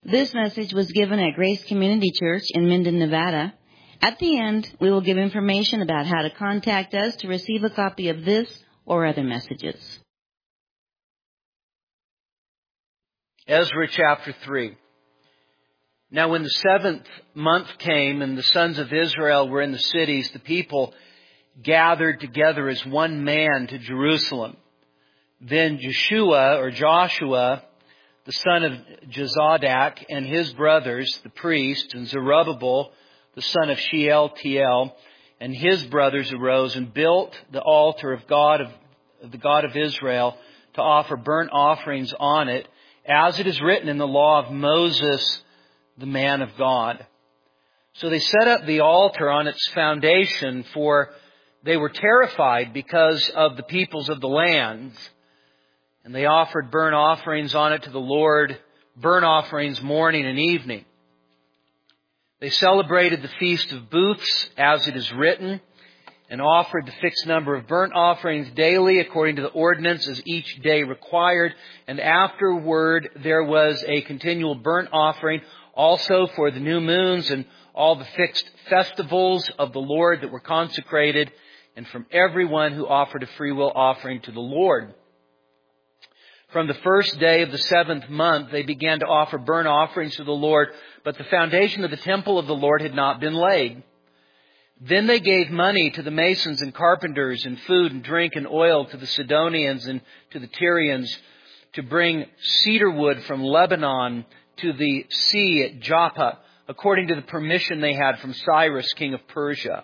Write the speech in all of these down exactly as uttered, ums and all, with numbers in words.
This message was given at Grace Community Church in Minden, Nevada. At the end, we will give information about how to contact us to receive a copy of this or other messages. Ezra chapter three. Now when the seventh month came and the sons of Israel were in the cities, the people gathered together as one man to Jerusalem. Then Joshua, or Joshua, the son of Jozadak, and his brothers, the priests, and Zerubbabel, the son of Shealtiel, and his brothers arose and built the altar of God of, of the God of Israel to offer burnt offerings on it, as it is written in the law of Moses, the man of God. So they set up the altar on its foundation, for they were terrified because of the peoples of the lands. And they offered burnt offerings on it to the Lord, burnt offerings morning and evening. They celebrated the Feast of Booths, as it is written, and offered the fixed number of burnt offerings daily according to the ordinance as each day required. And afterward there was a continual burnt offering also for the new moons and all the fixed festivals of the Lord that were consecrated, and from everyone who offered a freewill offering to the Lord. From the first day of the seventh month, they began to offer burnt offerings to the Lord, but the foundation of the temple of the Lord had not been laid. Then they gave money to the masons and carpenters, and food and drink and oil to the Sidonians and to the Tyrians, to bring cedar wood from Lebanon to the sea at Joppa, according to the permission they had from Cyrus, king of Persia.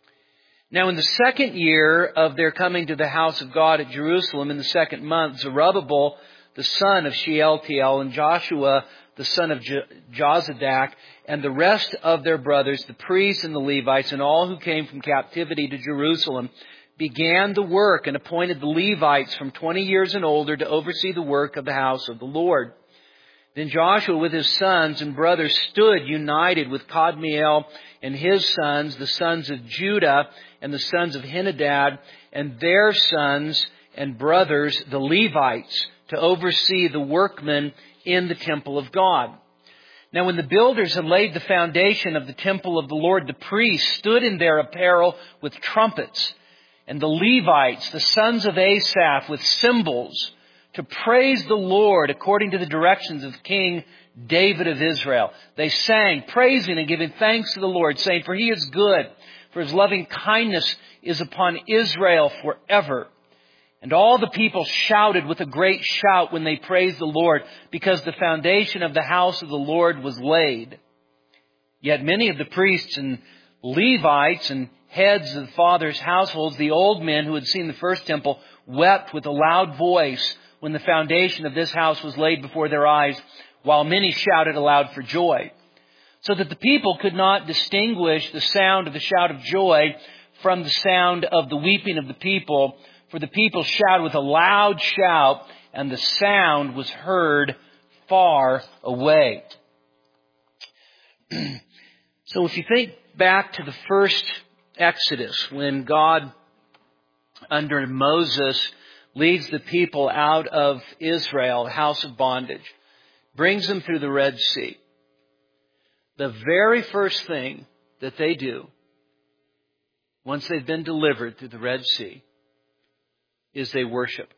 Now in the second year of their coming to the house of God at Jerusalem, in the second month, Zerubbabel, the son of Shealtiel, and Joshua, the son of Jozadak, and the rest of their brothers, the priests and the Levites, and all who came from captivity to Jerusalem, began the work and appointed the Levites from twenty years and older to oversee the work of the house of the Lord. Then Joshua with his sons and brothers stood united with Kadmiel and his sons, the sons of Judah and the sons of Henadad, and their sons and brothers, the Levites, to oversee the workmen in the temple of God. Now when the builders had laid the foundation of the temple of the Lord, the priests stood in their apparel with trumpets, and the Levites, the sons of Asaph, with cymbals, to praise the Lord according to the directions of King David of Israel. They sang, praising and giving thanks to the Lord, saying, for He is good, for His loving kindness is upon Israel forever. And all the people shouted with a great shout when they praised the Lord, because the foundation of the house of the Lord was laid. Yet many of the priests and Levites and heads of the fathers' households, the old men who had seen the first temple, wept with a loud voice when the foundation of this house was laid before their eyes, while many shouted aloud for joy, so that the people could not distinguish the sound of the shout of joy from the sound of the weeping of the people, for the people shouted with a loud shout, and the sound was heard far away. So if you think back to the first Exodus, when God, under Moses, leads the people out of Israel, the house of bondage, brings them through the Red Sea. The very first thing that they do, once they've been delivered through the Red Sea, is they worship.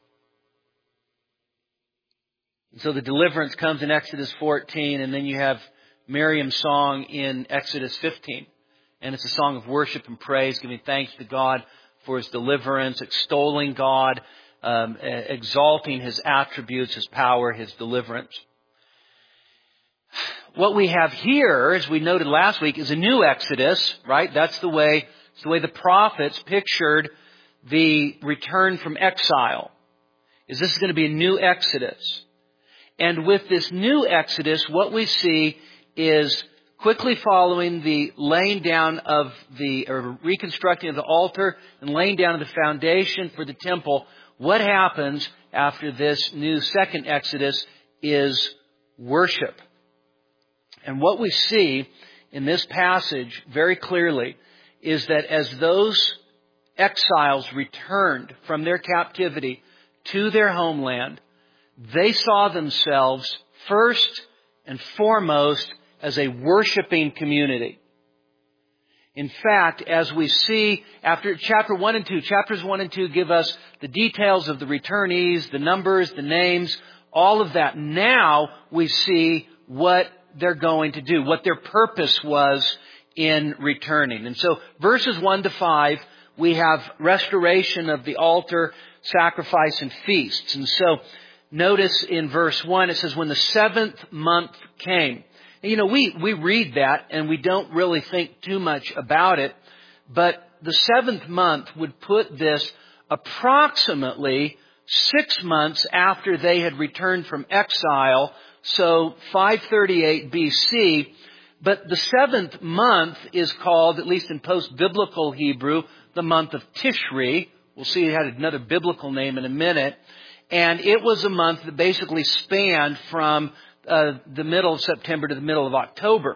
And so the deliverance comes in Exodus fourteen, and then you have Miriam's song in Exodus fifteen. And it's a song of worship and praise, giving thanks to God for His deliverance, extolling God, Um, exalting His attributes, His power, His deliverance. What we have here, as we noted last week, is a new Exodus, right? That's the way, it's the way the prophets pictured the return from exile. Is this is going to be a new Exodus. And with this new Exodus, what we see is quickly following the laying down of the, or reconstructing of the altar and laying down of the foundation for the temple, what happens after this new second Exodus is worship. And what we see in this passage very clearly is that as those exiles returned from their captivity to their homeland, they saw themselves first and foremost as a worshiping community. In fact, as we see after chapter one and two, chapters one and two give us the details of the returnees, the numbers, the names, all of that. Now we see what they're going to do, what their purpose was in returning. And so verses one to five, we have restoration of the altar, sacrifice, and feasts. And so notice in verse one, it says, when the seventh month came. You know, we, we read that and we don't really think too much about it, but the seventh month would put this approximately six months after they had returned from exile, so five thirty-eight B C. But the seventh month is called, at least in post-biblical Hebrew, the month of Tishri. We'll see it had another biblical name in a minute. And it was a month that basically spanned from Uh, the middle of September to the middle of October.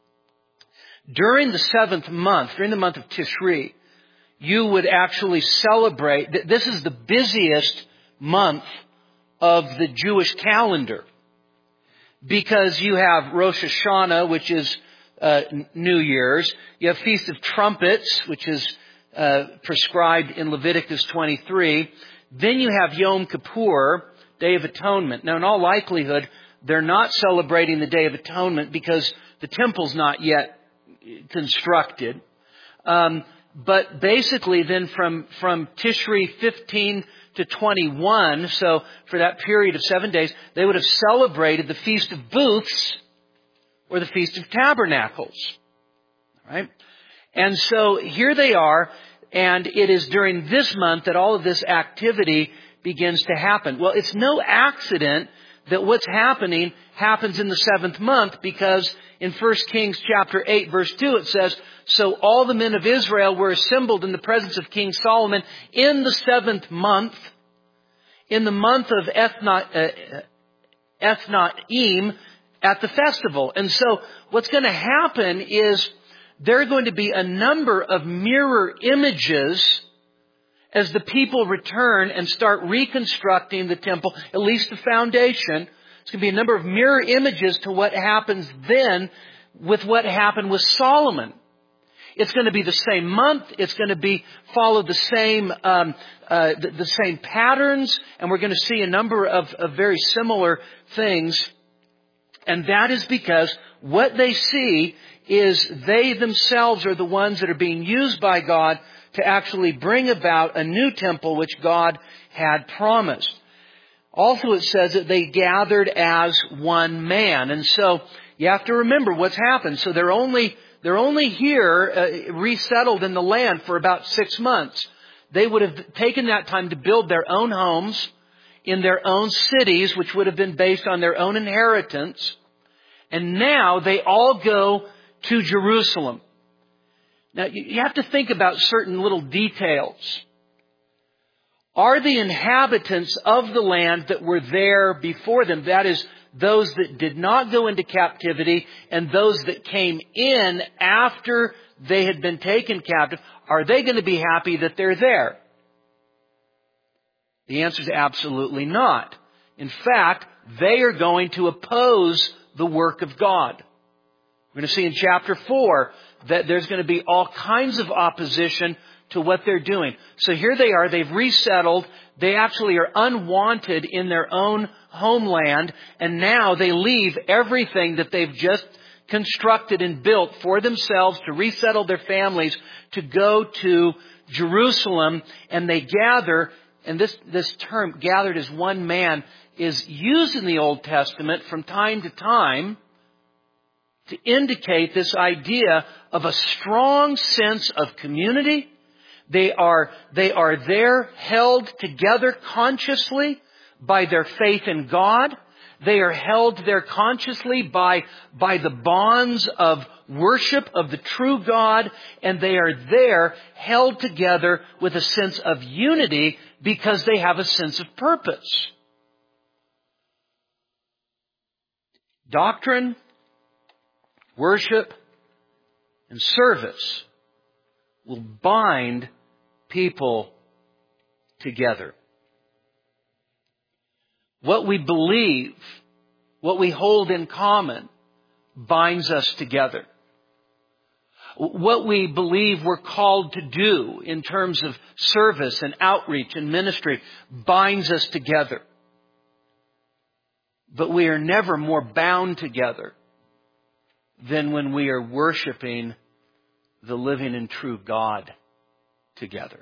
During the seventh month, during the month of Tishri, you would actually celebrate. This is the busiest month of the Jewish calendar because you have Rosh Hashanah, which is uh, New Year's. You have Feast of Trumpets, which is uh, prescribed in Leviticus twenty-three. Then you have Yom Kippur, Day of Atonement. Now, in all likelihood, they're not celebrating the Day of Atonement because the temple's not yet constructed. Um, but basically then from, from Tishri fifteen to twenty-one, so for that period of seven days, they would have celebrated the Feast of Booths or the Feast of Tabernacles. Right? And so here they are, and it is during this month that all of this activity begins to happen. Well, it's no accident that what's happening happens in the seventh month, because in First Kings chapter eight verse two it says, so all the men of Israel were assembled in the presence of King Solomon in the seventh month, in the month of Ethna- uh, Ethnaim at the festival. And so what's going to happen is there are going to be a number of mirror images as the people return and start reconstructing the temple, at least the foundation. It's going to be a number of mirror images to what happens then with what happened with Solomon. It's going to be the same month. It's going to be follow the same um, uh, the, the same patterns, and we're going to see a number of, of very similar things. And that is because what they see is they themselves are the ones that are being used by God to actually bring about a new temple which God had promised. Also it says that they gathered as one man. And so you have to remember what's happened. So they're only, they're only here, uh, resettled in the land for about six months. They would have taken that time to build their own homes in their own cities, which would have been based on their own inheritance. And now they all go to Jerusalem. Now, you have to think about certain little details. Are the inhabitants of the land that were there before them, that is, those that did not go into captivity and those that came in after they had been taken captive, are they going to be happy that they're there? The answer is absolutely not. In fact, they are going to oppose the work of God. We're going to see in chapter four that there's going to be all kinds of opposition to what they're doing. So here they are, they've resettled, they actually are unwanted in their own homeland, and now they leave everything that they've just constructed and built for themselves to resettle their families to go to Jerusalem, and they gather, and this, this term, gathered as one man, is used in the Old Testament from time to time to indicate this idea of a strong sense of community. They are, they are there held together consciously by their faith in God. They are held there consciously by, by the bonds of worship of the true God. And they are there held together with a sense of unity because they have a sense of purpose. Doctrine, worship, and service will bind people together. What we believe what we hold in common binds us together. What we believe we're called to do in terms of service and outreach and ministry binds us together. But we are never more bound together than when we are worshiping the living and true God together.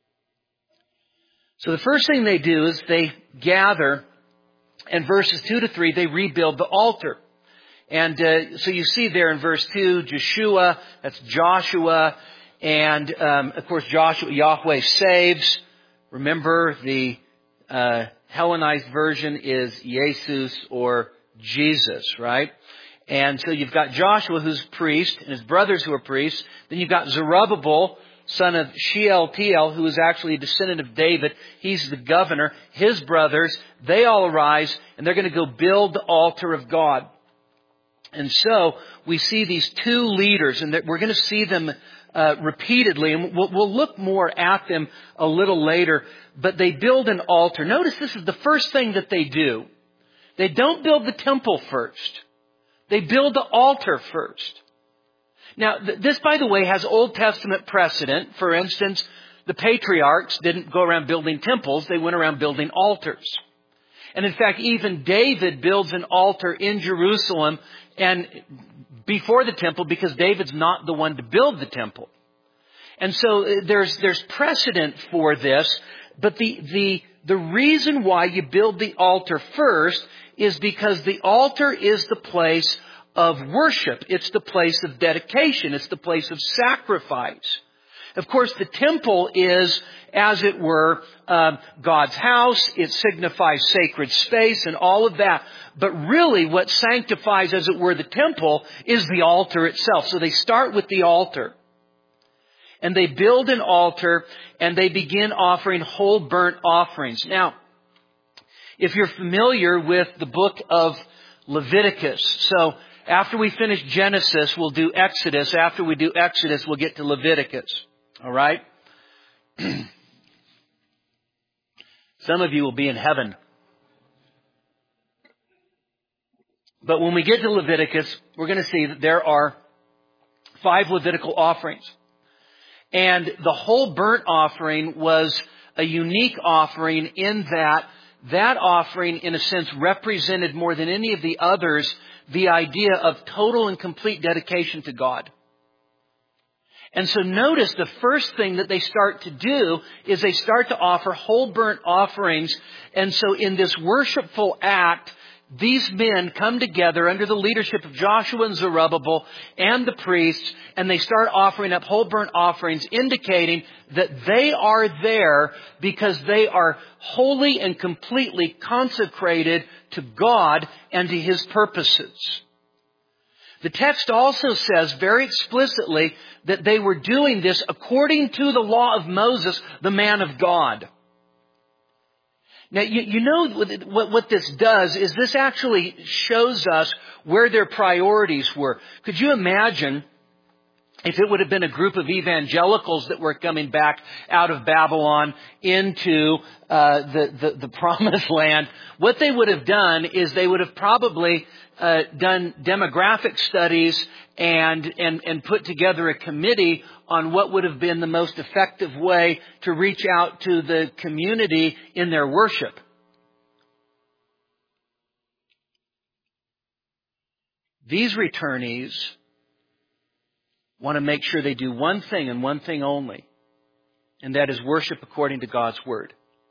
So the first thing they do is they gather, and verses two to three, they rebuild the altar. And uh, so you see there in verse two, Joshua, that's Joshua, and um, of course Joshua, Yahweh saves. Remember, the uh, Hellenized version is Jesus or Jesus, right? And so you've got Joshua, who's priest, and his brothers who are priests. Then you've got Zerubbabel, son of Shealtiel, who is actually a descendant of David. He's the governor. His brothers, they all arise, and they're going to go build the altar of God. And so we see these two leaders, and we're going to see them uh, repeatedly, and we'll, we'll look more at them a little later. But they build an altar. Notice this is the first thing that they do. They don't build the temple first. They build the altar first. Now, th- this, by the way, has Old Testament precedent. For instance, the patriarchs didn't go around building temples. They went around building altars. And in fact, even David builds an altar in Jerusalem and before the temple, because David's not the one to build the temple. And so there's there's precedent for this, but the the the reason why you build the altar first is because the altar is the place of worship. It's the place of dedication. It's the place of sacrifice. Of course, the temple is, as it were, um, God's house. It signifies sacred space and all of that. But really what sanctifies, as it were, the temple is the altar itself. So they start with the altar. And they build an altar and they begin offering whole burnt offerings. Now, if you're familiar with the book of Leviticus, so after we finish Genesis, we'll do Exodus. After we do Exodus, we'll get to Leviticus. All right? Some of you will be in heaven. But when we get to Leviticus, we're going to see that there are five Levitical offerings. And the whole burnt offering was a unique offering in that that offering, in a sense, represented more than any of the others the idea of total and complete dedication to God. And so notice the first thing that they start to do is they start to offer whole burnt offerings. And so in this worshipful act, these men come together under the leadership of Joshua and Zerubbabel and the priests, and they start offering up whole burnt offerings, indicating that they are there because they are wholly and completely consecrated to God and to His purposes. The text also says very explicitly that they were doing this according to the law of Moses, the man of God. Now, you, you know what, what this does is this actually shows us where their priorities were. Could you imagine if it would have been a group of evangelicals that were coming back out of Babylon into uh, the, the, the promised land? What they would have done is they would have probably uh, done demographic studies and, and, and put together a committee on what would have been the most effective way to reach out to the community in their worship. These returnees want to make sure they do one thing and one thing only, and that is worship according to God's Word.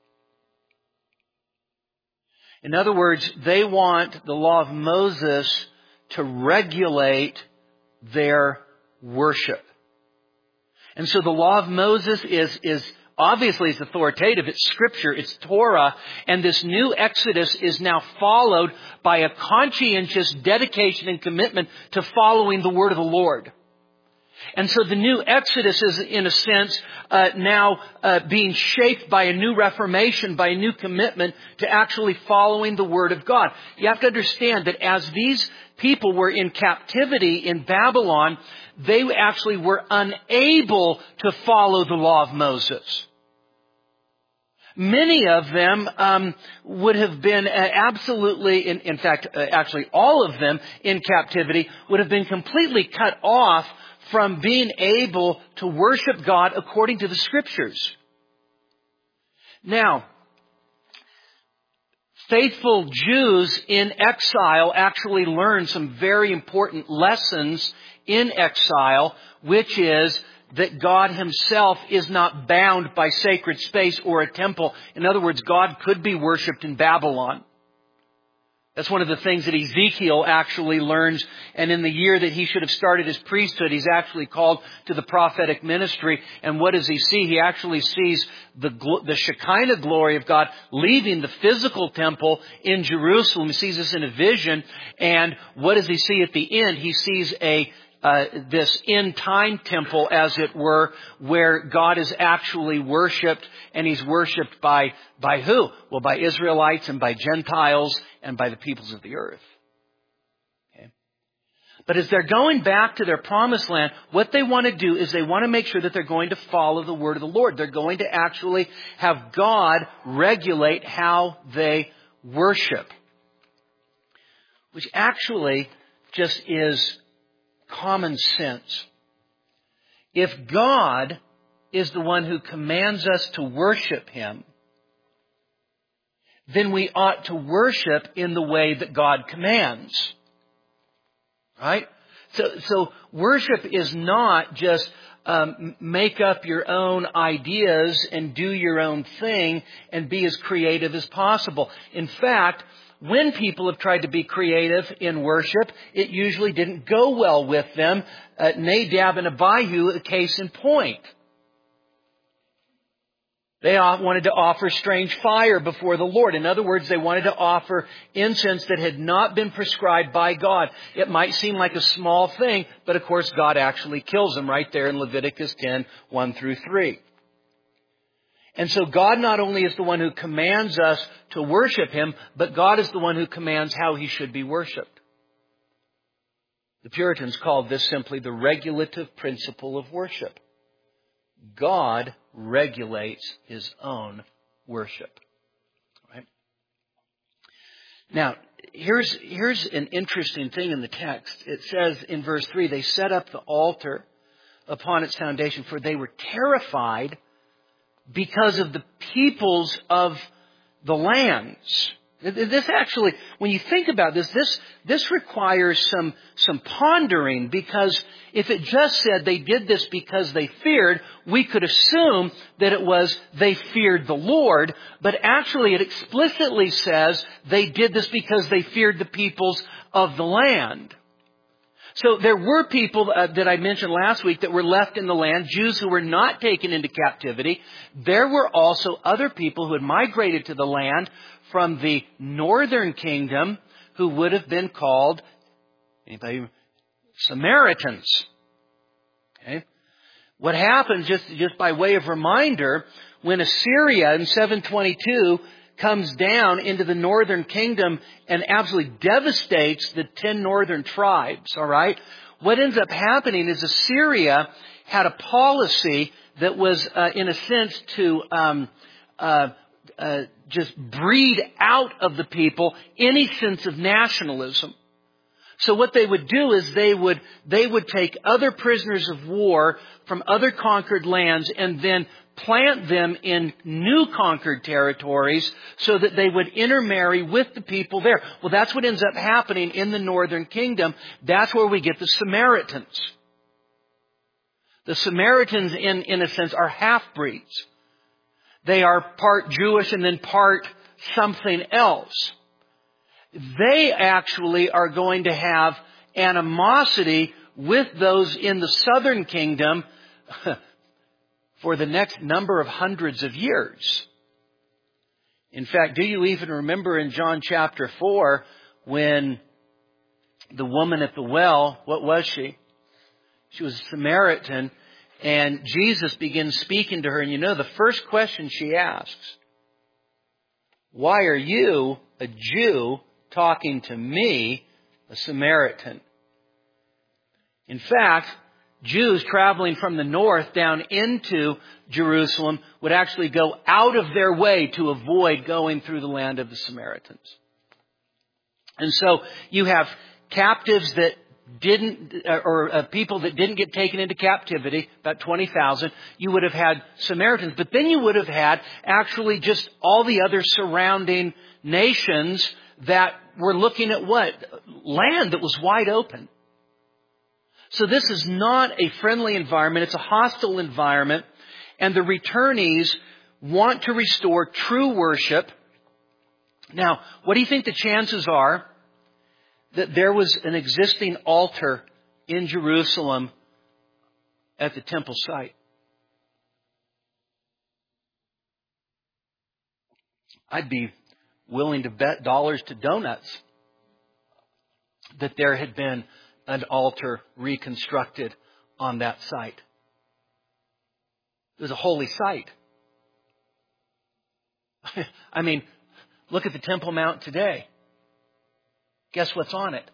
In other words, they want the law of Moses to regulate their worship. And so the law of Moses is, is obviously it's authoritative. It's Scripture. It's Torah. And this new Exodus is now followed by a conscientious dedication and commitment to following the Word of the Lord. And so the new Exodus is, in a sense, uh, now uh, being shaped by a new reformation, by a new commitment to actually following the Word of God. You have to understand that as these people were in captivity in Babylon, they actually were unable to follow the law of Moses. Many of them um, would have been uh, absolutely, in, in fact, uh, actually all of them in captivity would have been completely cut off from being able to worship God according to the Scriptures. Now, faithful Jews in exile actually learn some very important lessons in exile, which is that God Himself is not bound by sacred space or a temple. In other words, God could be worshipped in Babylon. That's one of the things that Ezekiel actually learns. And in the year that he should have started his priesthood, he's actually called to the prophetic ministry. And what does he see? He actually sees the, the Shekinah glory of God leaving the physical temple in Jerusalem. He sees this in a vision. And what does he see at the end? He sees a Uh, this end-time temple, as it were, where God is actually worshipped, and He's worshipped by, by who? Well, by Israelites and by Gentiles and by the peoples of the earth. Okay. But as they're going back to their promised land, what they want to do is they want to make sure that they're going to follow the word of the Lord. They're going to actually have God regulate how they worship. Which actually just is common sense. If God is the one who commands us to worship Him, then we ought to worship in the way that God commands. Right? So, so worship is not just um, make up your own ideas and do your own thing and be as creative as possible. In fact, when people have tried to be creative in worship, it usually didn't go well with them. Uh, Nadab and Abihu, a case in point. They wanted to offer strange fire before the Lord. In other words, they wanted to offer incense that had not been prescribed by God. It might seem like a small thing, but of course God actually kills them right there in Leviticus ten, one through three. And so God not only is the one who commands us to worship Him, but God is the one who commands how He should be worshipped. The Puritans called this simply the regulative principle of worship. God regulates His own worship. Right? Now, here's, here's an interesting thing in the text. It says in verse three, they set up the altar upon its foundation, for they were terrified because of the peoples of the lands. This actually, when you think about this, this, this requires some, some pondering, because if it just said they did this because they feared, we could assume that it was they feared the Lord, but actually it explicitly says they did this because they feared the peoples of the land. So there were people uh, that I mentioned last week that were left in the land, Jews who were not taken into captivity. There were also other people who had migrated to the land from the northern kingdom who would have been called, anybody, Samaritans. Okay? What happened, just, just by way of reminder, when Assyria in seven twenty-two comes down into the northern kingdom and absolutely devastates the ten northern tribes, all right? What ends up happening is Assyria had a policy that was, uh, in a sense, to um, uh, uh, just breed out of the people any sense of nationalism. So what they would do is they would they would take other prisoners of war from other conquered lands and then plant them in new conquered territories so that they would intermarry with the people there. Well, that's what ends up happening in the northern kingdom. That's where we get the Samaritans. The Samaritans, in, in a sense, are half-breeds. They are part Jewish and then part something else. They actually are going to have animosity with those in the southern kingdom for the next number of hundreds of years. In fact, do you even remember in John chapter four when the woman at the well, what was she? She was a Samaritan, and Jesus begins speaking to her, and you know the first question she asks, why are you, a Jew, talking to me, a Samaritan? In fact, Jews traveling from the north down into Jerusalem would actually go out of their way to avoid going through the land of the Samaritans. And so you have captives that didn't, or uh, people that didn't get taken into captivity, about twenty thousand. You would have had Samaritans, but then you would have had actually just all the other surrounding nations that were looking at what? Land that was wide open. So this is not a friendly environment. It's a hostile environment. And the returnees want to restore true worship. Now, what do you think the chances are that there was an existing altar in Jerusalem at the temple site? I'd be willing to bet dollars to donuts that there had been an altar reconstructed on that site. It was a holy site. I mean, look at the Temple Mount today. Guess what's on it?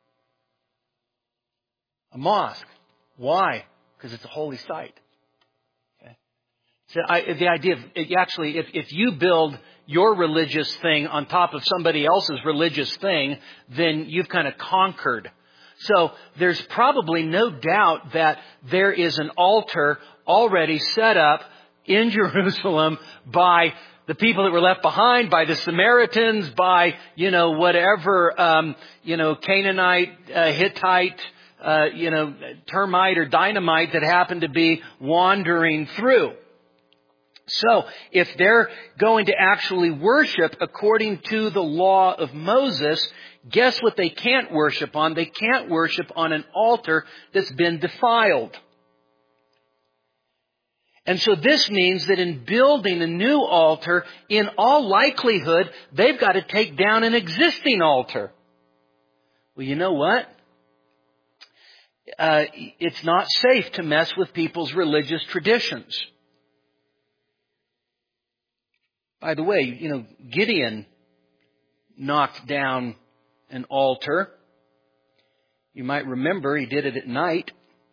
A mosque. Why? Because it's a holy site. Okay. So I, the idea of it, actually, if, if you build your religious thing on top of somebody else's religious thing, then you've kind of conquered. So there's probably no doubt that there is an altar already set up in Jerusalem by the people that were left behind, by the Samaritans, by, you know, whatever, um, you know, Canaanite, uh, Hittite, uh, you know, termite or dynamite that happened to be wandering through. So if they're going to actually worship according to the law of Moses, guess what they can't worship on? They can't worship on an altar that's been defiled. And so this means that in building a new altar, in all likelihood, they've got to take down an existing altar. Well, you know what? Uh, it's not safe to mess with people's religious traditions. By the way, you know, Gideon knocked down an altar. You might remember he did it at night,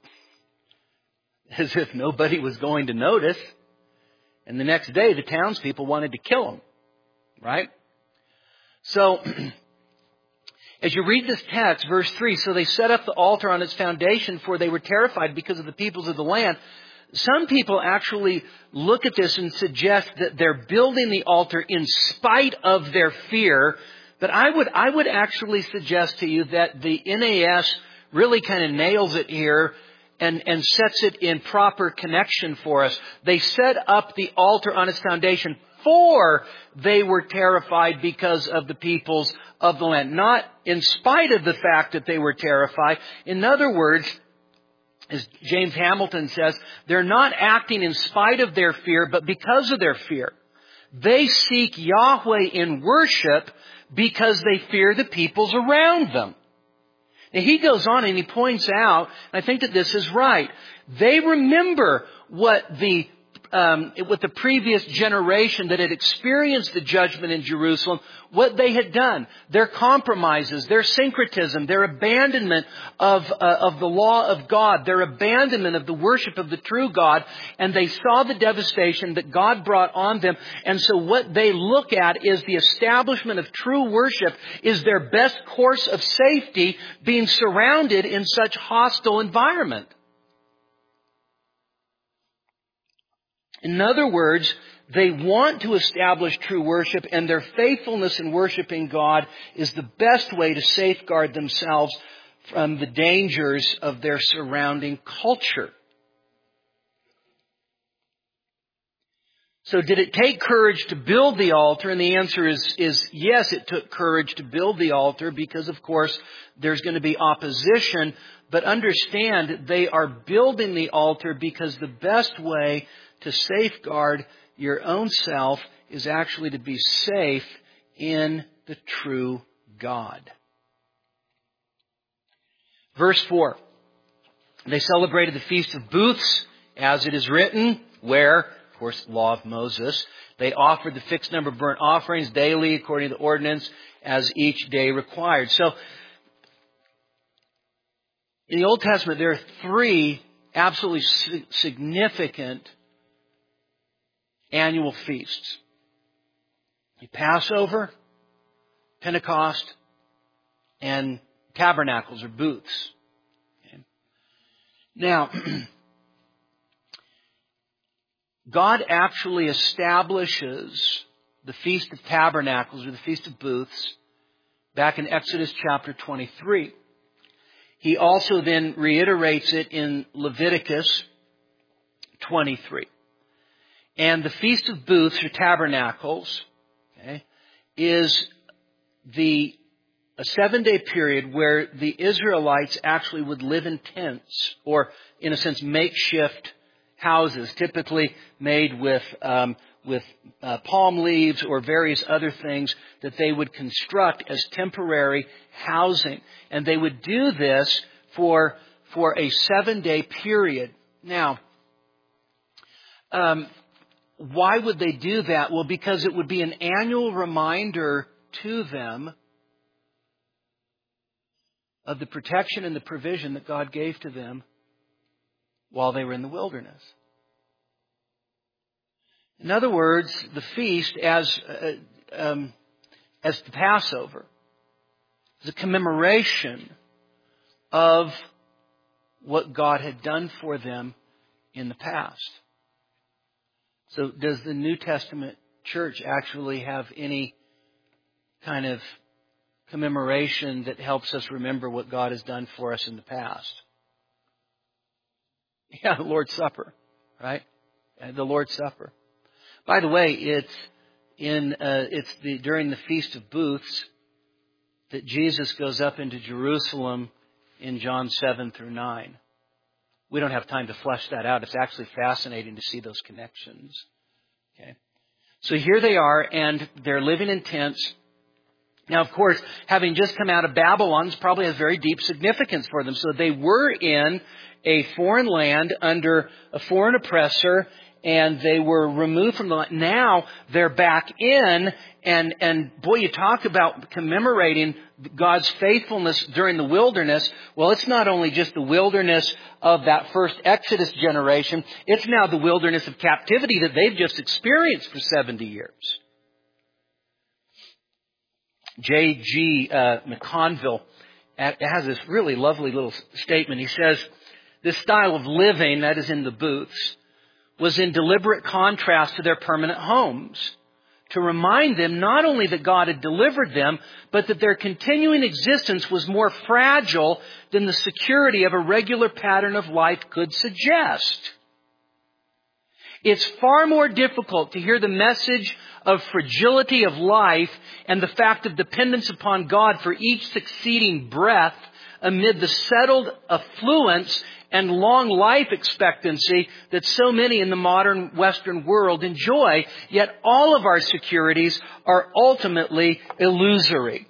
as if nobody was going to notice. And the next day, the townspeople wanted to kill him. Right? So, as you read this text, verse three, so they set up the altar on its foundation, for they were terrified because of the peoples of the land. Some people actually look at this and suggest that they're building the altar in spite of their fear. But I would, I would actually suggest to you that the N A S really kind of nails it here and, and sets it in proper connection for us. They set up the altar on its foundation for they were terrified because of the peoples of the land. Not in spite of the fact that they were terrified. In other words, as James Hamilton says, they're not acting in spite of their fear, but because of their fear. They seek Yahweh in worship because they fear the peoples around them. And he goes on and he points out, and I think that this is right, they remember what the Um, with the previous generation that had experienced the judgment in Jerusalem, what they had done, their compromises, their syncretism, their abandonment of uh, of the law of God, their abandonment of the worship of the true God, and they saw the devastation that God brought on them. And so what they look at is the establishment of true worship is their best course of safety, being surrounded in such hostile environment. In other words, they want to establish true worship, and their faithfulness in worshiping God is the best way to safeguard themselves from the dangers of their surrounding culture. So did it take courage to build the altar? And the answer is, is yes, it took courage to build the altar because, of course, there's going to be opposition. But understand, they are building the altar because the best way to safeguard your own self is actually to be safe in the true God. Verse four. They celebrated the Feast of Booths, as it is written, where, of course, the law of Moses. They offered the fixed number of burnt offerings daily according to the ordinance as each day required. So, in the Old Testament, there are three absolutely significant annual feasts. Passover, Pentecost, and tabernacles or booths. Okay. Now, God actually establishes the Feast of Tabernacles or the Feast of Booths back in Exodus chapter twenty-three. He also then reiterates it in Leviticus twenty-three. And the Feast of Booths or Tabernacles, okay, is the a seven-day period where the Israelites actually would live in tents, or in a sense makeshift houses, typically made with um, with uh, palm leaves or various other things that they would construct as temporary housing, and they would do this for for a seven-day period. Now, um, why would they do that? Well, because it would be an annual reminder to them of the protection and the provision that God gave to them while they were in the wilderness. In other words, the feast as uh, um, as the Passover is a commemoration of what God had done for them in the past. So does the New Testament church actually have any kind of commemoration that helps us remember what God has done for us in the past? Yeah, the Lord's Supper, right? The Lord's Supper. By the way, it's in uh, it's the during the Feast of Booths that Jesus goes up into Jerusalem in John seven through nine. We don't have time to flesh that out. It's actually fascinating to see those connections. Okay, so here they are, and they're living in tents. Now, of course, having just come out of Babylon, this probably has very deep significance for them. So they were in a foreign land under a foreign oppressor, and they were removed from the land. Now they're back in, and, and boy, you talk about commemorating God's faithfulness during the wilderness. Well, it's not only just the wilderness of that first Exodus generation, it's now the wilderness of captivity that they've just experienced for seventy years. J G Uh, McConville has this really lovely little statement. He says, this style of living, that is in the booths, was in deliberate contrast to their permanent homes, to remind them not only that God had delivered them, but that their continuing existence was more fragile than the security of a regular pattern of life could suggest. It's far more difficult to hear the message of fragility of life and the fact of dependence upon God for each succeeding breath amid the settled affluence and long life expectancy that so many in the modern Western world enjoy. Yet all of our securities are ultimately illusory.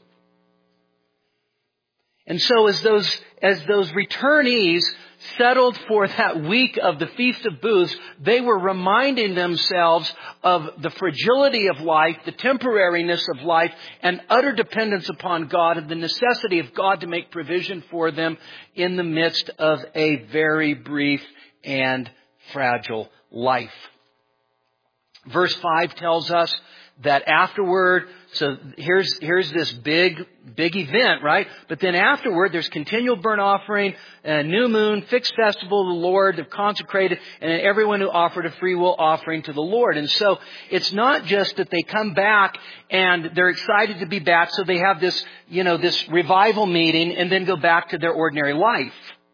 And so as those, as those returnees settled for that week of the Feast of Booths, they were reminding themselves of the fragility of life, the temporariness of life, and utter dependence upon God, and the necessity of God to make provision for them in the midst of a very brief and fragile life. Verse five tells us that afterward, so here's here's this big, big event, right? But then afterward, there's continual burnt offering, a new moon, fixed festival of the Lord, they're consecrated, and then everyone who offered a free will offering to the Lord. And so it's not just that they come back and they're excited to be back, so they have this, you know, this revival meeting and then go back to their ordinary life.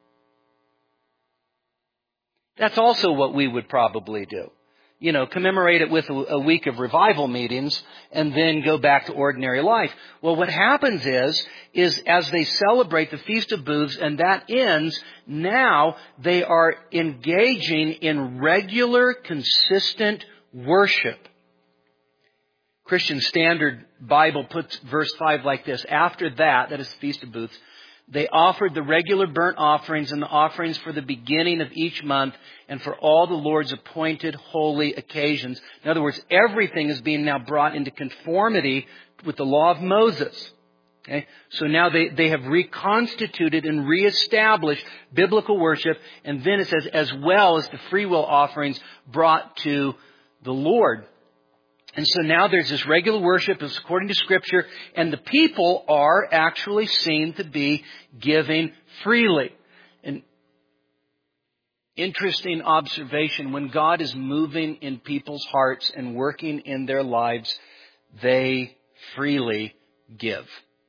That's also what we would probably do. You know, commemorate it with a, a week of revival meetings and then go back to ordinary life. Well, what happens is, is as they celebrate the Feast of Booths and that ends, now they are engaging in regular, consistent worship. Christian Standard Bible puts verse five like this. After that, that is the Feast of Booths, they offered the regular burnt offerings and the offerings for the beginning of each month and for all the Lord's appointed holy occasions. In other words, everything is being now brought into conformity with the law of Moses. Okay? So now they, they have reconstituted and reestablished biblical worship. And then it says, as well as the free will offerings brought to the Lord. And so now there's this regular worship as according to Scripture. And the people are actually seen to be giving freely. An interesting observation. When God is moving in people's hearts and working in their lives, they freely give.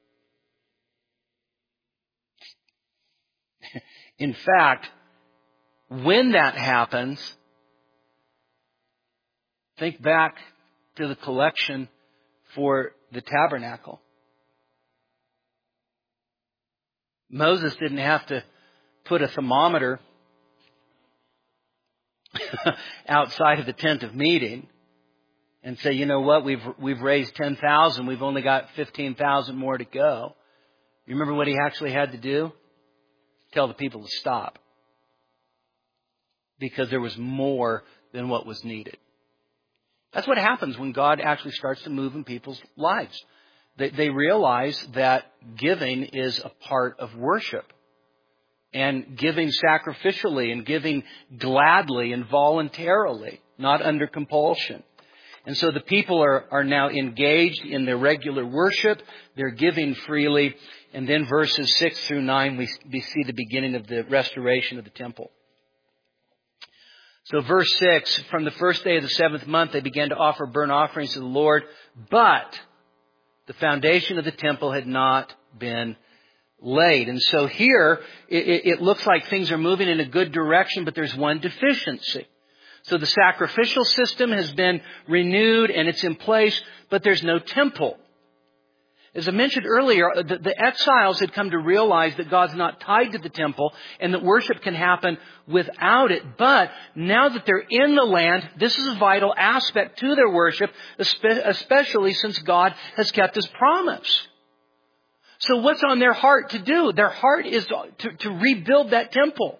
In fact, when that happens, think back to the collection for the tabernacle. Moses didn't have to put a thermometer outside of the tent of meeting and say, you know what, we've we've raised ten thousand, we've only got fifteen thousand more to go. You remember what he actually had to do? Tell the people to stop. Because there was more than what was needed. That's what happens when God actually starts to move in people's lives. They, they realize that giving is a part of worship. And giving sacrificially and giving gladly and voluntarily, not under compulsion. And so the people are, are now engaged in their regular worship. They're giving freely. And then verses six through nine, we, we see the beginning of the restoration of the temple. So verse six, from the first day of the seventh month, they began to offer burnt offerings to the Lord. But the foundation of the temple had not been laid. And so here, it, it looks like things are moving in a good direction, but there's one deficiency. So the sacrificial system has been renewed and it's in place, but there's no temple. As I mentioned earlier, the, the exiles had come to realize that God's not tied to the temple and that worship can happen without it. But now that they're in the land, this is a vital aspect to their worship, especially since God has kept His promise. So what's on their heart to do? Their heart is to, to rebuild that temple.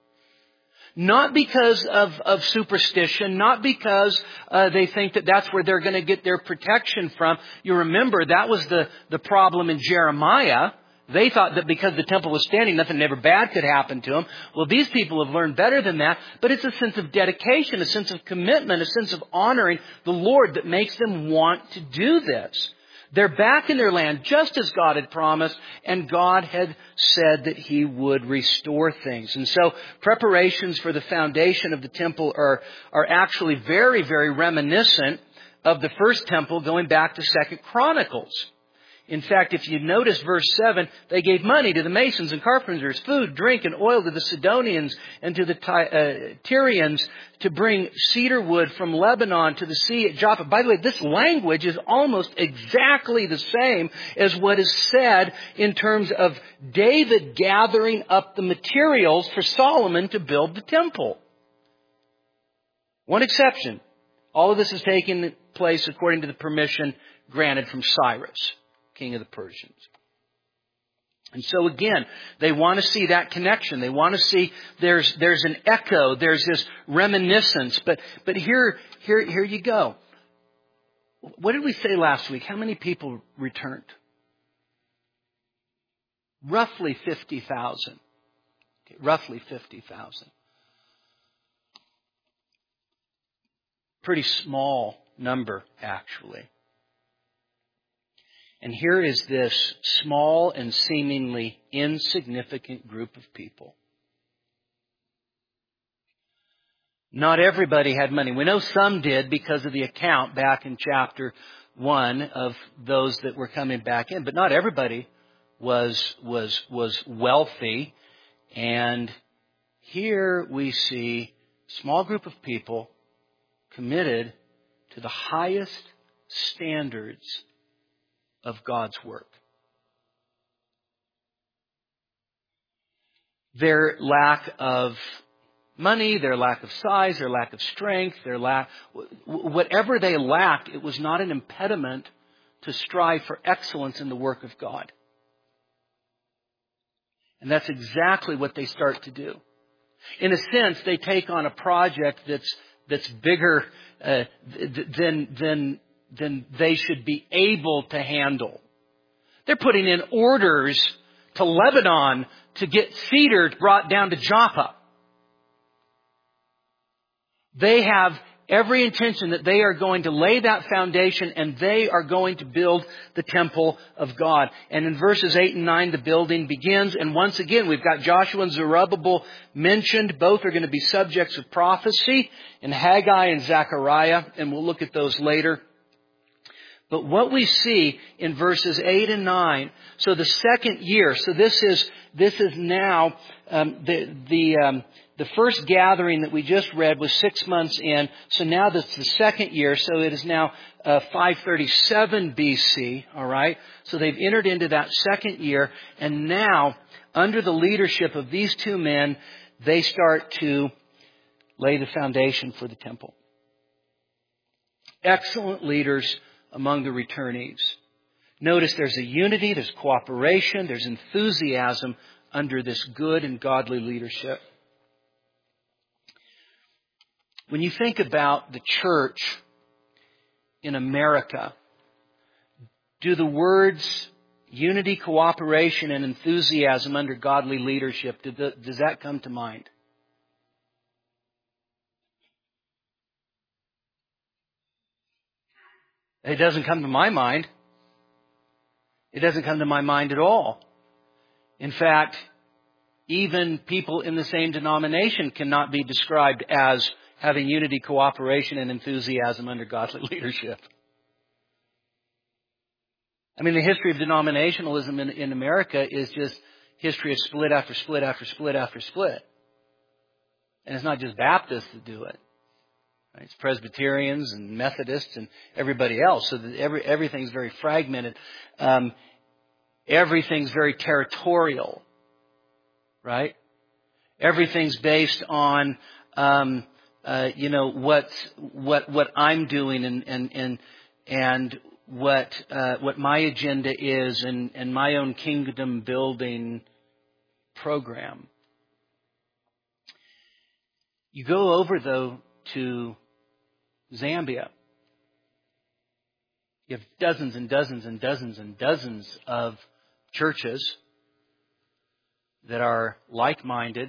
Not because of, of superstition, not because uh, they think that that's where they're going to get their protection from. You remember that was the, the problem in Jeremiah. They thought that because the temple was standing, nothing ever bad could happen to them. Well, these people have learned better than that. But it's a sense of dedication, a sense of commitment, a sense of honoring the Lord that makes them want to do this. They're back in their land just as God had promised, and God had said that He would restore things. And so preparations for the foundation of the temple are, are actually very, very reminiscent of the first temple going back to Second Chronicles. In fact, if you notice verse seven, they gave money to the masons and carpenters, food, drink, and oil to the Sidonians and to the uh, Tyrians to bring cedar wood from Lebanon to the sea at Joppa. By the way, this language is almost exactly the same as what is said in terms of David gathering up the materials for Solomon to build the temple. One exception. All of this is taking place according to the permission granted from Cyrus, king of the Persians. And so again, they want to see that connection. They want to see there's there's an echo, there's this reminiscence. But but here here here you go. What did we say last week? How many people returned? Roughly fifty thousand. Okay, roughly fifty thousand. Pretty small number, actually. And here is this small and seemingly insignificant group of people. Not everybody had money. We know some did because of the account back in chapter one of those that were coming back in. But not everybody was, was, was wealthy. And here we see a small group of people committed to the highest standards of God's work. Their lack of money, their lack of size, their lack of strength, their lack, whatever they lacked, it was not an impediment to strive for excellence in the work of God. And that's exactly what they start to do. In a sense, they take on a project that's that's bigger uh, than than. than they should be able to handle. They're putting in orders to Lebanon to get cedar brought down to Joppa. They have every intention that they are going to lay that foundation and they are going to build the temple of God. And in verses eight and nine, the building begins. And once again, we've got Joshua and Zerubbabel mentioned. Both are going to be subjects of prophecy in Haggai and Zechariah. And we'll look at those later. But what we see in verses eight and nine, so the second year, so this is, this is now, um, the, the, um, the first gathering that we just read was six months in. So now that's the second year. So it is now, uh, five thirty-seven B C. All right. So they've entered into that second year. And now, under the leadership of these two men, they start to lay the foundation for the temple. Excellent leaders among the returnees. Notice there's a unity, there's cooperation, there's enthusiasm under this good and godly leadership. When you think about the church in America, do the words unity, cooperation, and enthusiasm under godly leadership, does that come to mind? It doesn't come to my mind. It doesn't come to my mind at all. In fact, even people in the same denomination cannot be described as having unity, cooperation, and enthusiasm under godly leadership. I mean, the history of denominationalism in, in America is just history of split after split after split after split. And it's not just Baptists that do it. It's Presbyterians and Methodists and everybody else. So that every, everything's very fragmented. Um, everything's very territorial. Right? Everything's based on, um, uh, you know, what, what, what I'm doing and, and, and, and what, uh, what my agenda is and, and my own kingdom building program. You go over, though, to Zambia. You have dozens and dozens and dozens and dozens of churches that are like-minded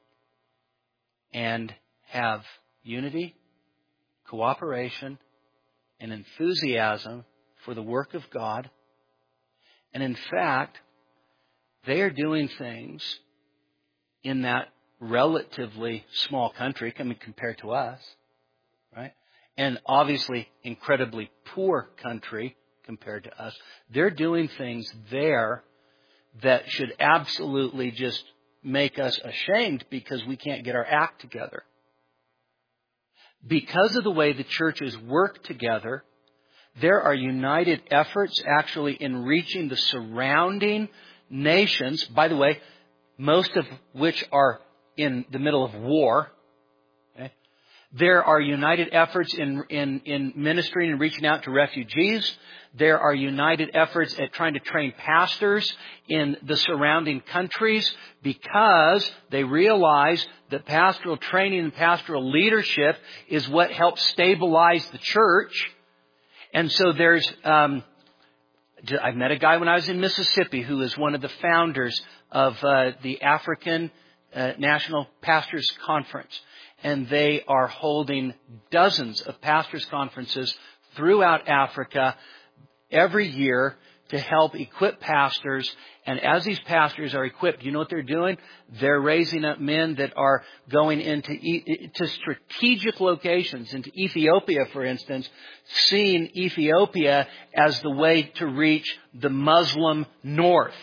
and have unity, cooperation, and enthusiasm for the work of God. And in fact, they are doing things in that relatively small country, I mean, compared to us, right? And obviously incredibly poor country compared to us. They're doing things there that should absolutely just make us ashamed because we can't get our act together. Because of the way the churches work together, there are united efforts actually in reaching the surrounding nations, by the way, most of which are in the middle of war. Okay? There are united efforts in, in, in ministering and reaching out to refugees. There are united efforts at trying to train pastors in the surrounding countries because they realize that pastoral training and pastoral leadership is what helps stabilize the church. And so there's, um, I met a guy when I was in Mississippi who is one of the founders of uh, the African uh, National Pastors Conference. And they are holding dozens of pastors' conferences throughout Africa every year to help equip pastors. And as these pastors are equipped, you know what they're doing? They're raising up men that are going into to strategic locations, into Ethiopia, for instance, seeing Ethiopia as the way to reach the Muslim north.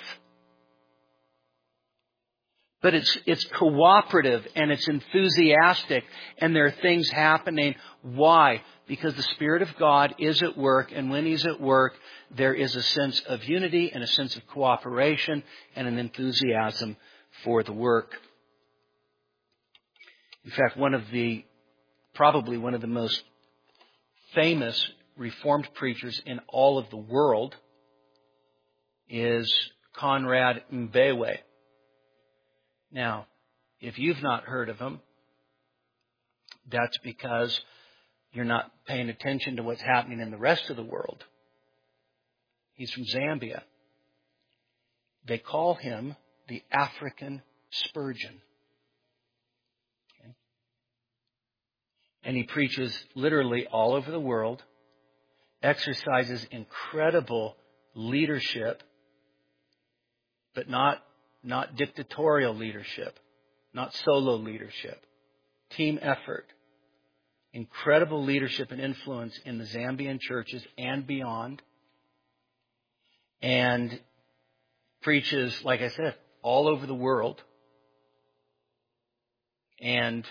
But it's it's cooperative and it's enthusiastic, and there are things happening. Why? Because the Spirit of God is at work, and when He's at work, there is a sense of unity and a sense of cooperation and an enthusiasm for the work. In fact, one of the, probably one of the most famous Reformed preachers in all of the world is Conrad Mbewe. Now, if you've not heard of him, that's because you're not paying attention to what's happening in the rest of the world. He's from Zambia. They call him the African Spurgeon. Okay. And he preaches literally all over the world, exercises incredible leadership, but not, not dictatorial leadership, not solo leadership, team effort. Incredible leadership and influence in the Zambian churches and beyond. And preaches, like I said, all over the world. And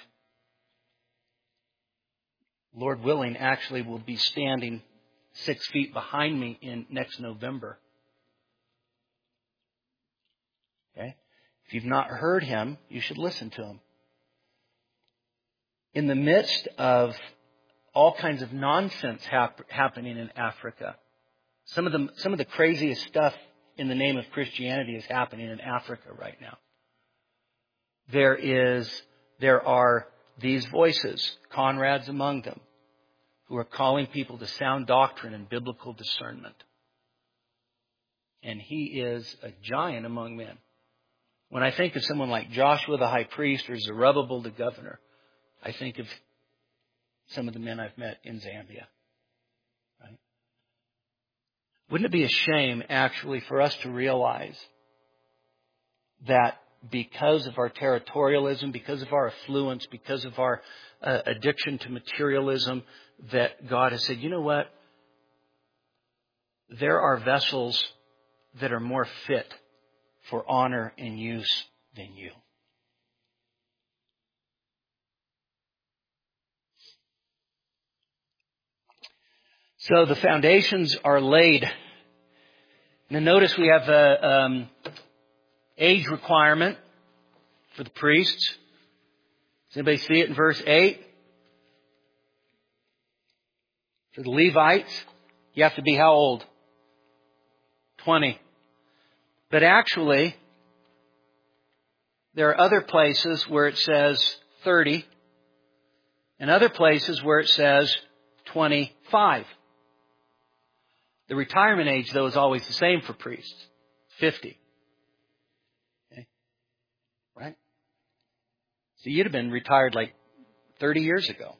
Lord willing, actually will be standing six feet behind me in next November. Okay? If you've not heard him, you should listen to him. In the midst of all kinds of nonsense hap- happening in Africa, some of the some of the craziest stuff in the name of Christianity is happening in Africa right now. There is, there are these voices, Conrad's among them, who are calling people to sound doctrine and biblical discernment. And he is a giant among men. When I think of someone like Joshua the high priest or Zerubbabel the governor, I think of some of the men I've met in Zambia. Right? Wouldn't it be a shame, actually, for us to realize that because of our territorialism, because of our affluence, because of our uh, addiction to materialism, that God has said, you know what? There are vessels that are more fit for honor and use than you. So the foundations are laid. Now notice we have a um, age requirement for the priests. Does anybody see it in verse eight? For the Levites, you have to be how old? twenty. But actually, there are other places where it says thirty, and other places where it says twenty-five. The retirement age, though, is always the same for priests. fifty. Okay. Right? So you'd have been retired like thirty years ago.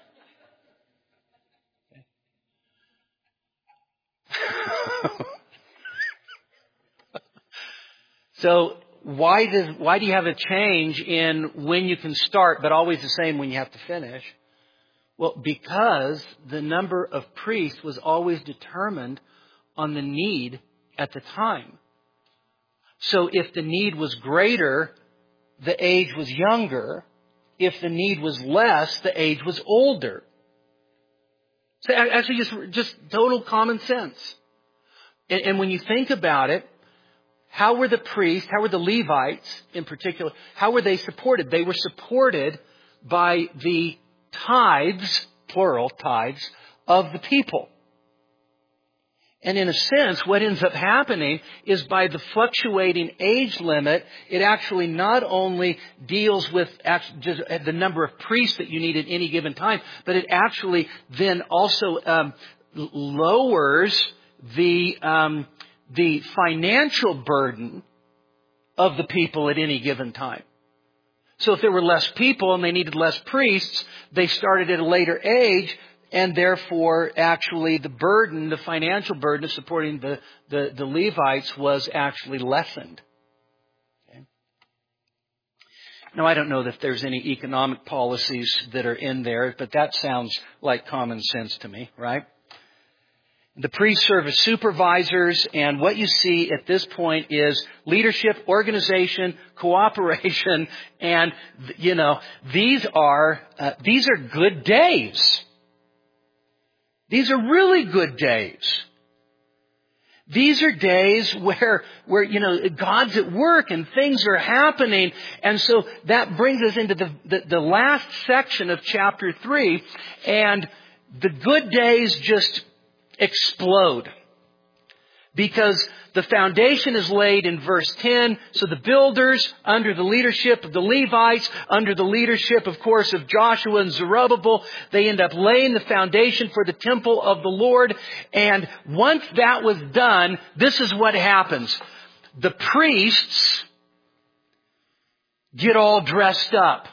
Okay. So why does why do you have a change in when you can start, but always the same when you have to finish? Well, because the number of priests was always determined on the need at the time. So if the need was greater, the age was younger. If the need was less, the age was older. So actually just, just total common sense. And, and when you think about it, how were the priests, how were the Levites in particular, how were they supported? They were supported by the tithes, plural tithes, of the people. And in a sense, what ends up happening is by the fluctuating age limit, it actually not only deals with just the number of priests that you need at any given time, but it actually then also um, lowers the um, the financial burden of the people at any given time. So if there were less people and they needed less priests, they started at a later age, and therefore actually the burden, the financial burden of supporting the, the, the Levites was actually lessened. Okay. Now I don't know that there's any economic policies that are in there, but that sounds like common sense to me, right? The priests serve as supervisors, and what you see at this point is leadership, organization, cooperation, and, you know, these are, uh, these are good days. These are really good days. These are days where, where, you know, God's at work and things are happening. And so that brings us into the, the, the last section of chapter three, and the good days just explode. Because the foundation is laid in verse ten. So the builders, under the leadership of the Levites, under the leadership, of course, of Joshua and Zerubbabel, they end up laying the foundation for the temple of the Lord. And once that was done, this is what happens. the priests get all dressed up.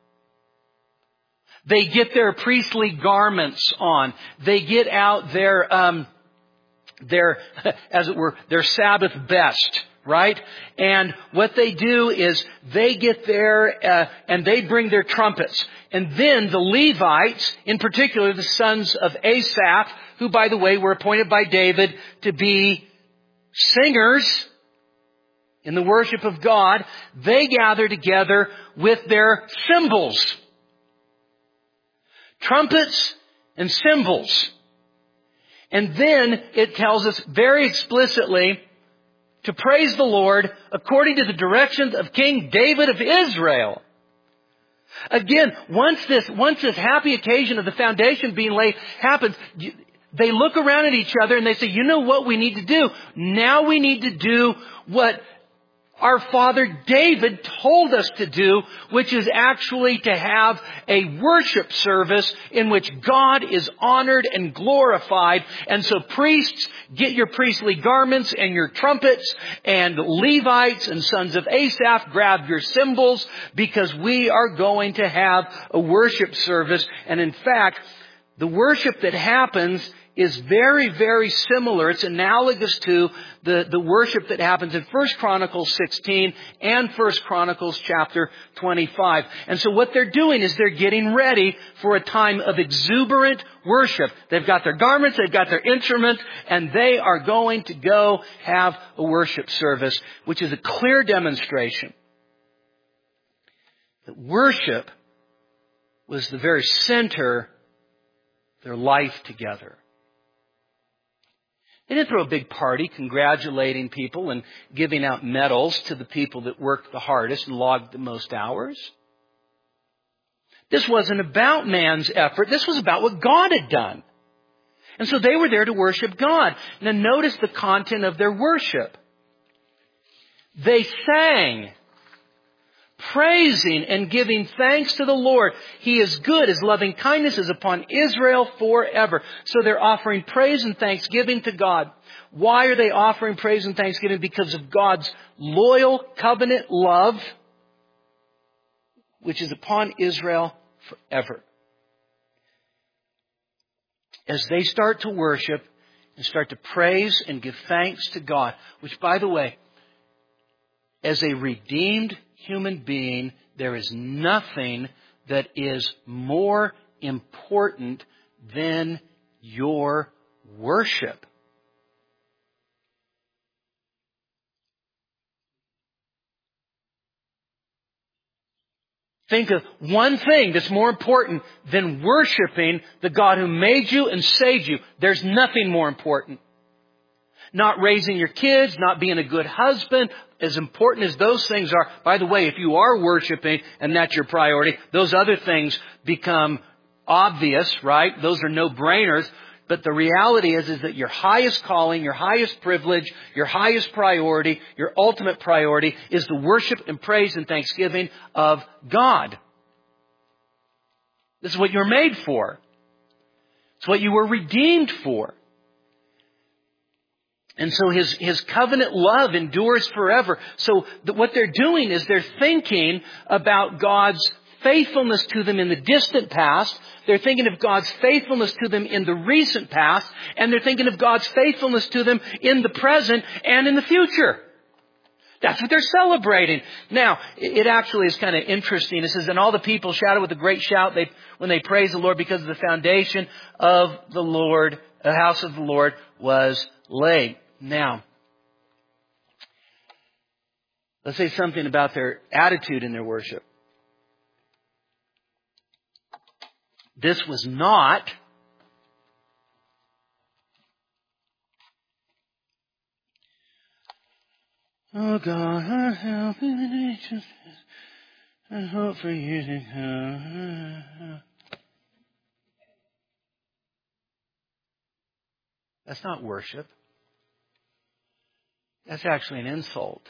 They get their priestly garments on. They get out their, um, their, as it were, their Sabbath best, right? And what they do is they get there uh, and they bring their trumpets. And then the Levites, in particular the sons of Asaph, who, by the way, were appointed by David to be singers in the worship of God, they gather together with their cymbals. Trumpets and cymbals. And then it tells us very explicitly to praise the Lord according to the directions of King David of Israel. Again, once this, once this happy occasion of the foundation being laid happens, they look around at each other and they say, you know what we need to do? Now we need to do what our father David told us to do, which is actually to have a worship service in which God is honored and glorified. And so priests, get your priestly garments and your trumpets, and Levites and sons of Asaph, grab your cymbals, because we are going to have a worship service. And in fact, the worship that happens is very, very similar. It's analogous to the, the worship that happens in First Chronicles sixteen and First Chronicles chapter twenty-five. And so what they're doing is they're getting ready for a time of exuberant worship. They've got their garments, they've got their instruments, and they are going to go have a worship service, which is a clear demonstration that worship was the very center of their life together. They didn't throw a big party congratulating people and giving out medals to the people that worked the hardest and logged the most hours. This wasn't about man's effort. This was about what God had done. And so they were there to worship God. Now notice the content of their worship. They sang, praising and giving thanks to the Lord. He is good. His loving kindness is upon Israel forever. So they're offering praise and thanksgiving to God. Why are they offering praise and thanksgiving? Because of God's loyal covenant love, which is upon Israel forever. As they start to worship and start to praise and give thanks to God, which, by the way, as a redeemed human being, there is nothing that is more important than your worship. Think of one thing that's more important than worshiping the God who made you and saved you. There's nothing more important. Not raising your kids, not being a good husband, as important as those things are. By the way, if you are worshiping and that's your priority, those other things become obvious, right? Those are no-brainers. But the reality is, is that your highest calling, your highest privilege, your highest priority, your ultimate priority is the worship and praise and thanksgiving of God. This is what you're made for. It's what you were redeemed for. And so his, his covenant love endures forever. So th- what they're doing is they're thinking about God's faithfulness to them in the distant past. They're thinking of God's faithfulness to them in the recent past. And they're thinking of God's faithfulness to them in the present and in the future. That's what they're celebrating. Now, it actually is kind of interesting. It says, and all the people shouted with a great shout they, when they praised the Lord, because of the foundation of the Lord, the house of the Lord was laid. Now, let's say something about their attitude in their worship. This was not oh God, our help in the nations, I hope for you to come. That's not worship. That's actually an insult.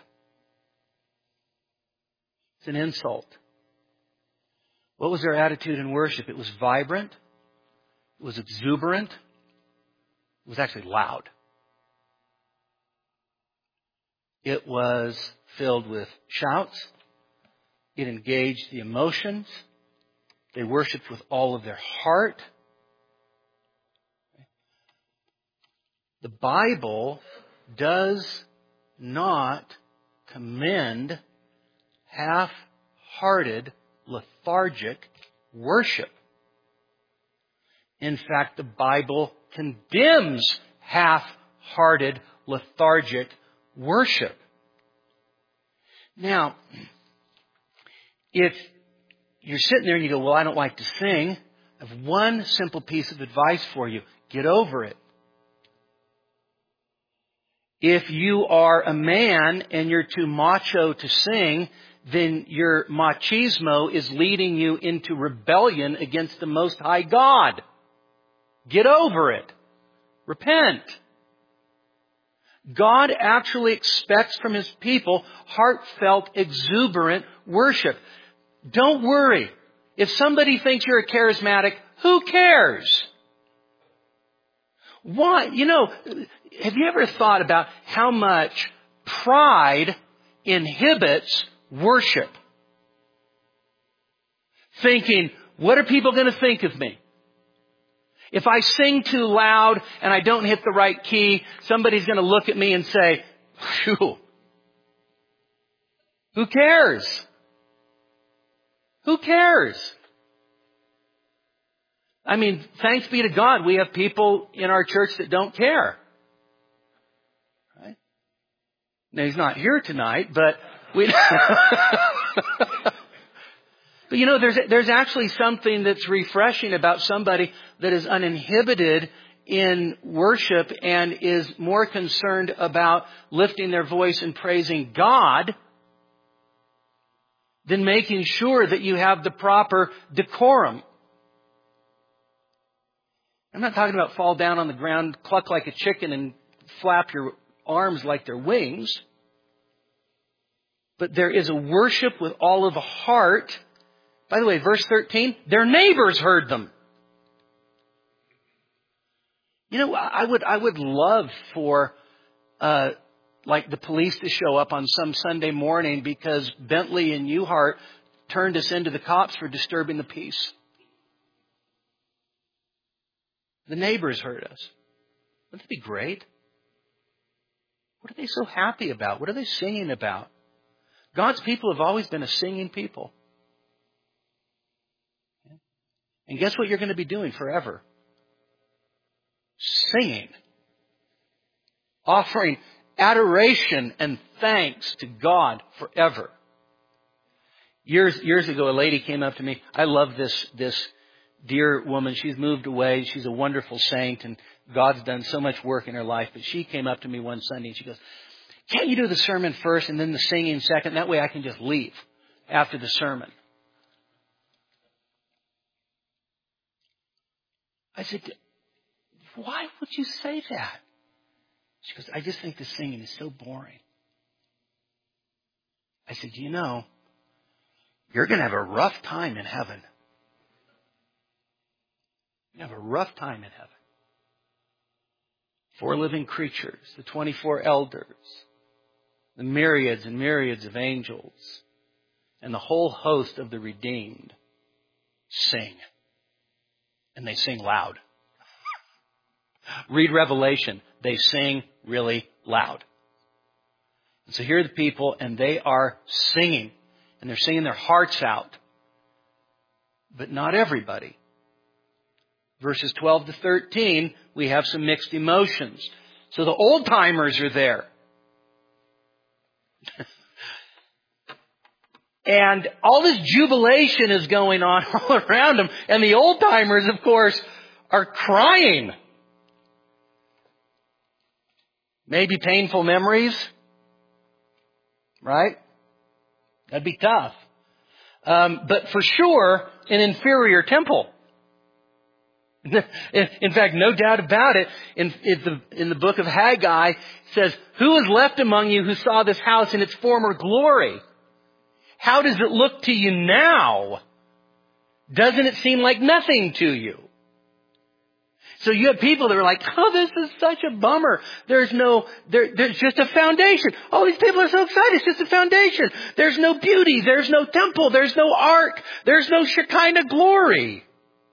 It's an insult. What was their attitude in worship? It was vibrant. It was exuberant. It was actually loud. It was filled with shouts. It engaged the emotions. They worshiped with all of their heart. The Bible does not commend half-hearted, lethargic worship. In fact, the Bible condemns half-hearted, lethargic worship. Now, if you're sitting there and you go, well, I don't like to sing, I have one simple piece of advice for you. Get over it. If you are a man and you're too macho to sing, then your machismo is leading you into rebellion against the Most High God. Get over it. Repent. God actually expects from His people heartfelt, exuberant worship. Don't worry. If somebody thinks you're a charismatic, who cares? Why? You know, have you ever thought about how much pride inhibits worship? Thinking, what are people going to think of me? If I sing too loud and I don't hit the right key, somebody's going to look at me and say, phew. Who cares? Who cares? I mean, thanks be to God, we have people in our church that don't care. Right? Now, he's not here tonight, but we... But you know, there's there's actually something that's refreshing about somebody that is uninhibited in worship and is more concerned about lifting their voice and praising God than making sure that you have the proper decorum. I'm not talking about fall down on the ground, cluck like a chicken, and flap your arms like they're wings. But there is a worship with all of the heart. By the way, verse thirteen, their neighbors heard them. You know, I would I would love for uh, like the police to show up on some Sunday morning because Bentley and Newhart turned us into the cops for disturbing the peace. The neighbors heard us. Wouldn't that be great? What are they so happy about? What are they singing about? God's people have always been a singing people. And guess what you're going to be doing forever? Singing. Offering adoration and thanks to God forever. Years years ago, a lady came up to me. I love this, this dear woman. She's moved away. She's a wonderful saint, and God's done so much work in her life. But she came up to me one Sunday, and she goes, can't you do the sermon first and then the singing second? That way I can just leave after the sermon. I said, why would you say that? She goes, I just think the singing is so boring. I said, you know, you're going to have a rough time in heaven. You're going to have a rough time in heaven. Four living creatures, the twenty-four elders, the myriads and myriads of angels, and the whole host of the redeemed sing. And they sing loud. Read Revelation. They sing really loud. And so here are the people, and they are singing. And they're singing their hearts out. But not everybody. Verses twelve to thirteen, we have some mixed emotions. So the old timers are there. And all this jubilation is going on all around them. And the old timers, of course, are crying. Maybe painful memories. Right? That'd be tough. Um, but for sure, an inferior temple. In fact, no doubt about it, in, in, the, in the book of Haggai, it says, who is left among you who saw this house in its former glory? How does it look to you now? Doesn't it seem like nothing to you? So you have people that are like, oh, this is such a bummer. There's no, there, there's just a foundation. All these people are so excited. It's just a foundation. There's no beauty. There's no temple. There's no ark. There's no Shekinah glory.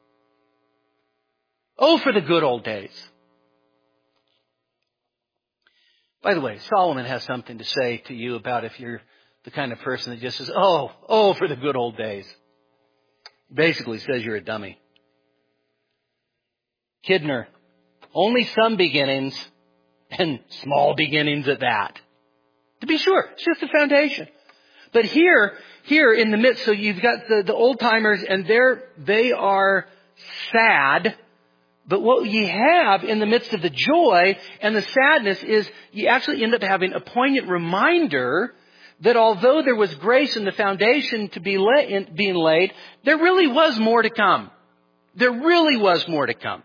Oh, for the good old days. By the way, Solomon has something to say to you about if you're the kind of person that just says, oh, oh, for the good old days. Basically says you're a dummy. Kidner, only some beginnings and small beginnings at that. To be sure, it's just a foundation. But here, here in the midst, so you've got the, the old timers and they're, they are sad. But what you have in the midst of the joy and the sadness is you actually end up having a poignant reminder that although there was grace in the foundation to be lay, in, being laid, there really was more to come. There really was more to come.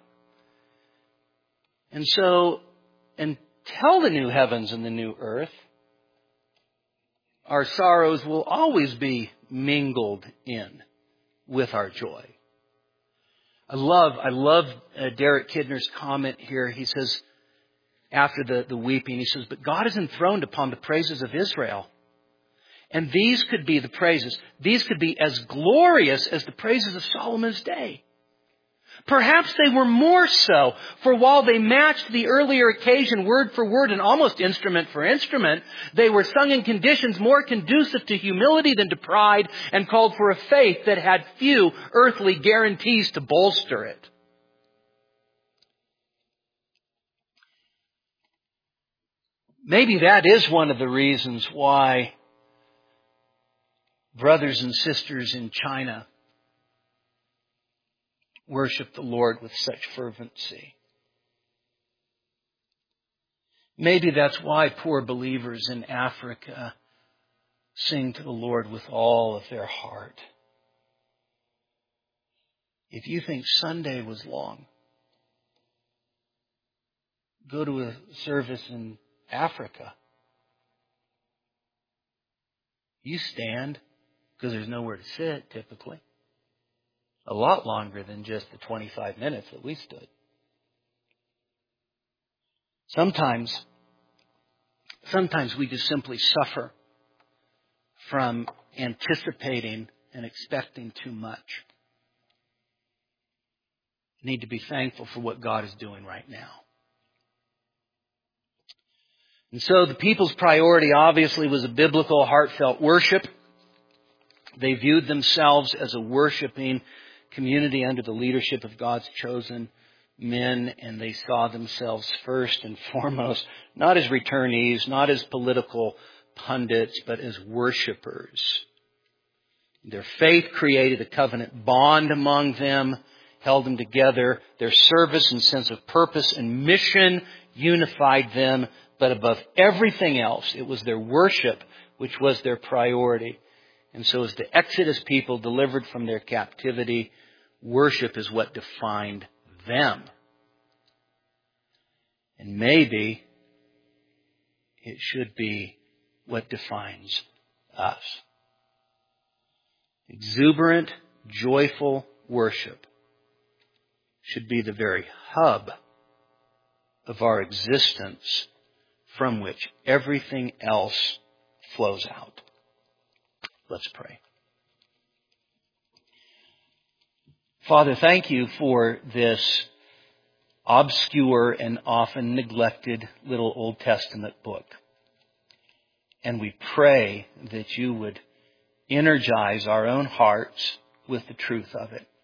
And so, until the new heavens and the new earth, our sorrows will always be mingled in with our joy. I love, I love uh, Derek Kidner's comment here. He says, after the, the weeping, he says, but God is enthroned upon the praises of Israel. And these could be the praises. These could be as glorious as the praises of Solomon's day. Perhaps they were more so, for while they matched the earlier occasion word for word and almost instrument for instrument, they were sung in conditions more conducive to humility than to pride and called for a faith that had few earthly guarantees to bolster it. Maybe that is one of the reasons why brothers and sisters in China worship the Lord with such fervency. Maybe that's why poor believers in Africa sing to the Lord with all of their heart. If you think Sunday was long, go to a service in Africa. You stand because there's nowhere to sit typically. A lot longer than just the twenty-five minutes that we stood. Sometimes, sometimes we just simply suffer from anticipating and expecting too much. We need to be thankful for what God is doing right now. And so the people's priority obviously was a biblical, heartfelt worship. They viewed themselves as a worshiping community under the leadership of God's chosen men, and they saw themselves first and foremost, not as returnees, not as political pundits, but as worshipers. Their faith created a covenant bond among them, held them together. Their service and sense of purpose and mission unified them, but above everything else, it was their worship which was their priority. And so as the Exodus people delivered from their captivity, worship is what defined them. And maybe it should be what defines us. Exuberant, joyful worship should be the very hub of our existence from which everything else flows out. Let's pray. Father, thank you for this obscure and often neglected little Old Testament book. And we pray that you would energize our own hearts with the truth of it.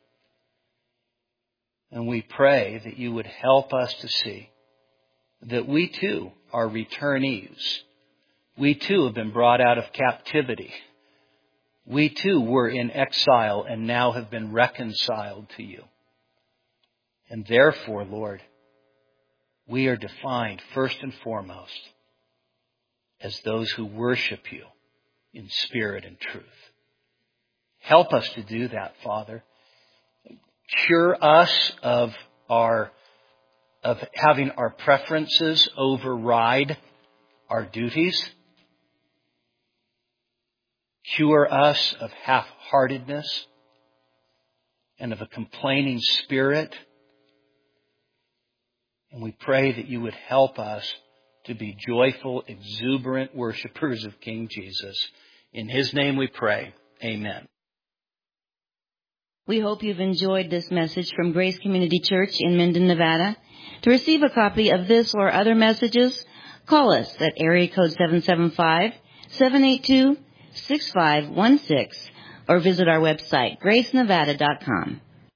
And we pray that you would help us to see that we too are returnees. We too have been brought out of captivity. We too were in exile and now have been reconciled to you. And therefore, Lord, we are defined first and foremost as those who worship you in spirit and truth. Help us to do that, Father. Cure us of our of having our preferences override our duties. Cure us of half-heartedness and of a complaining spirit. And we pray that you would help us to be joyful, exuberant worshipers of King Jesus. In His name we pray. Amen. We hope you've enjoyed this message from Grace Community Church in Minden, Nevada. To receive a copy of this or other messages, call us at area code seven seven five, seven eight two, six five one six or visit our website, grace nevada dot com.